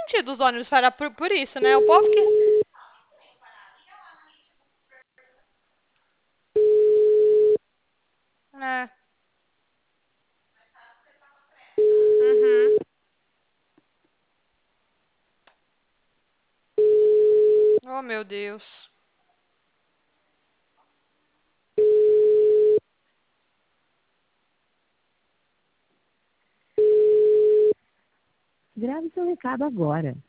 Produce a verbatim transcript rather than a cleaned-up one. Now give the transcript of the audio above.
sentido os ônibus parar por, por isso, né? O povo que. É. Uhum. Oh, meu Deus. Grave seu recado agora.